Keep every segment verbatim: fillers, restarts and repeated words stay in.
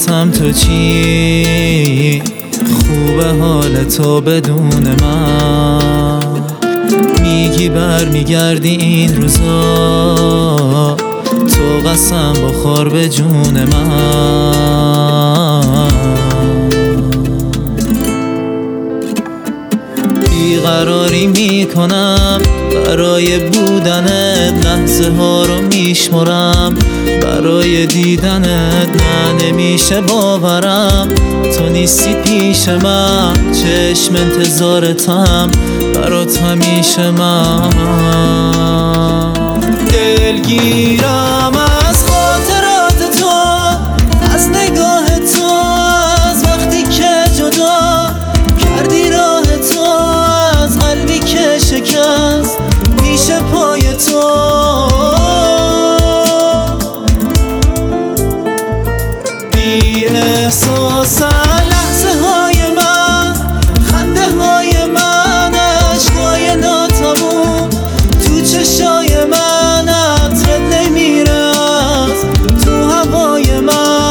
واسم تو چی؟ خوبه حال تو بدون من، میگی بر میگردی این روزا، تو قسم بخور به جون من. بیقراری میکنم برای بودنت، لحظه ها رو میشمرم برای دیدنت، نه نمیشه باورم تو نیستی پیش من، چشم انتظارتم برات همیشه من. دلگیرم از خاطرات تو، از نگاه تو، از وقتی که جدا کردی راه تو، از قلبی که شکست پیش پای تو. بی احساس لحظه های من، خنده های من، عشقای ناتموم تو چشای من، عطرت نمیره از تو هوای من.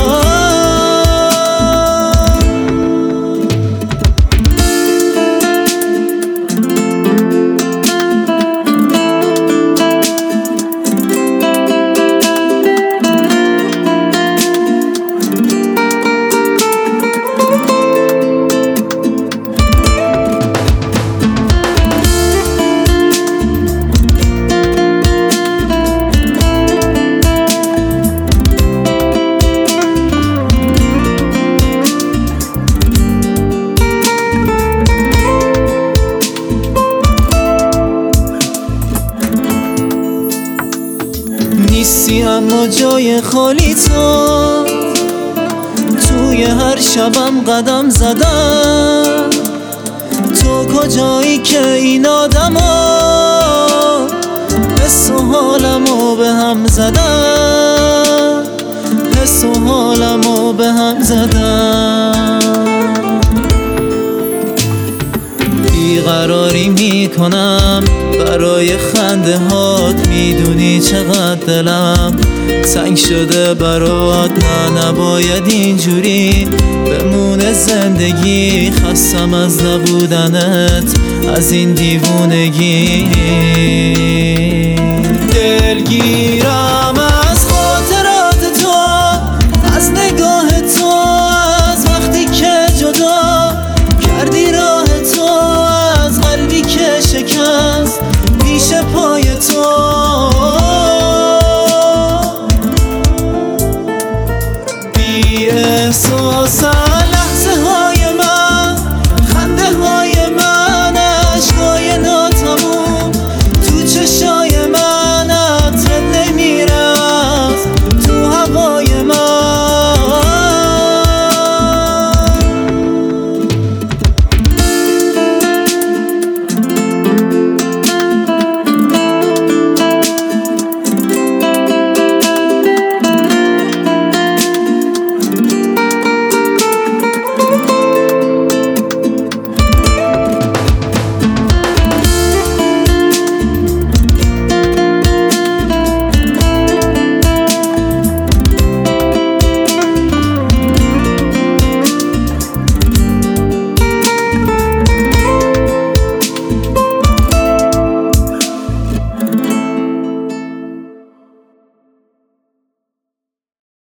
نیستی اما جای خالی تو، توی هر شبم قدم زدم، تو کجایی که این آدما حس و حالمو به هم زدن، حس و حالمو به هم زدن. بیقراری میکنم برای خنده هات، میدونی چقدر دلم تنگ شده برات، نه نباید اینجوری بمونه زندگی، خستم از نبودنت، از این دیوونگی. دلگیرم از خاطرات تو، از نگاه تو، از وقتی که جدا کردی راه تو، از قلبی که شکست پیش پای تو. بی احساس